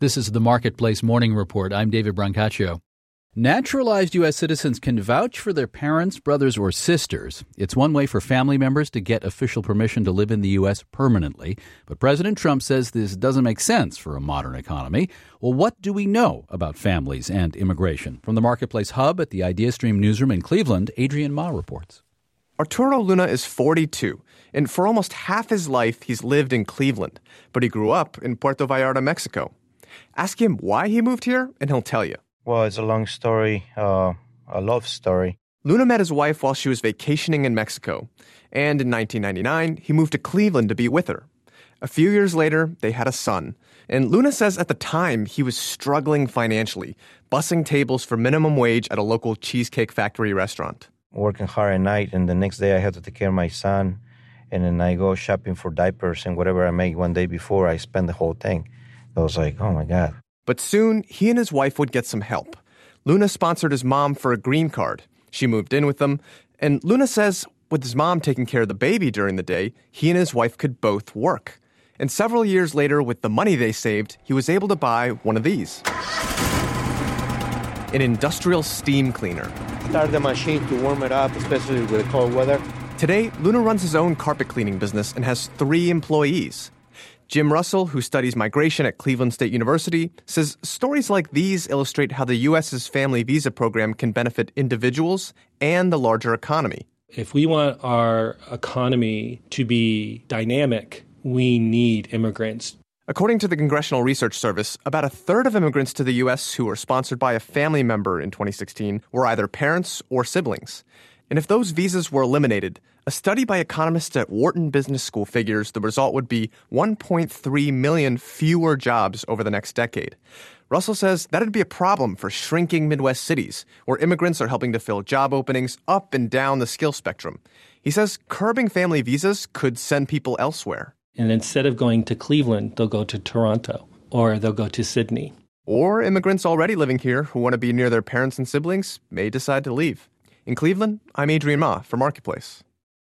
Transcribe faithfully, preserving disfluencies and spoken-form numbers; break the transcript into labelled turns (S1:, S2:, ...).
S1: This is the Marketplace Morning Report. I'm David Brancaccio. Naturalized U S citizens can vouch for their parents, brothers, or sisters. It's one way for family members to get official permission to live in the U S permanently. But President Trump says this doesn't make sense for a modern economy. Well, what do we know about families and immigration? From the Marketplace Hub at the IdeaStream newsroom in Cleveland, Adrian Ma reports.
S2: Arturo Luna is forty-two, and for almost half his life, he's lived in Cleveland. But he grew up in Puerto Vallarta, Mexico. Ask him why he moved here, and he'll tell you.
S3: Well, it's a long story, uh, a love story.
S2: Luna met his wife while she was vacationing in Mexico, and in nineteen ninety-nine, he moved to Cleveland to be with her. A few years later, they had a son, and Luna says at the time he was struggling financially, bussing tables for minimum wage at a local Cheesecake Factory restaurant.
S3: Working hard at night, and the next day I have to take care of my son, and then I go shopping for diapers, and whatever I make one day before, I spend the whole thing. I was like, oh my God.
S2: But soon, he and his wife would get some help. Luna sponsored his mom for a green card. She moved in with them. And Luna says with his mom taking care of the baby during the day, he and his wife could both work. And several years later, with the money they saved, he was able to buy one of these. An industrial steam cleaner.
S3: Start the machine to warm it up, especially with the cold weather.
S2: Today, Luna runs his own carpet cleaning business and has three employees. Jim Russell, who studies migration at Cleveland State University, says stories like these illustrate how the U S's family visa program can benefit individuals and the larger economy.
S4: If we want our economy to be dynamic, we need immigrants.
S2: According to the Congressional Research Service, about a third of immigrants to the U S who were sponsored by a family member in twenty sixteen were either parents or siblings. And if those visas were eliminated, a study by economists at Wharton Business School figures the result would be one point three million fewer jobs over the next decade. Russell says that'd be a problem for shrinking Midwest cities, where immigrants are helping to fill job openings up and down the skill spectrum. He says curbing family visas could send people elsewhere.
S4: And instead of going to Cleveland, they'll go to Toronto or they'll go to Sydney.
S2: Or immigrants already living here who want to be near their parents and siblings may decide to leave. In Cleveland, I'm Adrian Ma for Marketplace.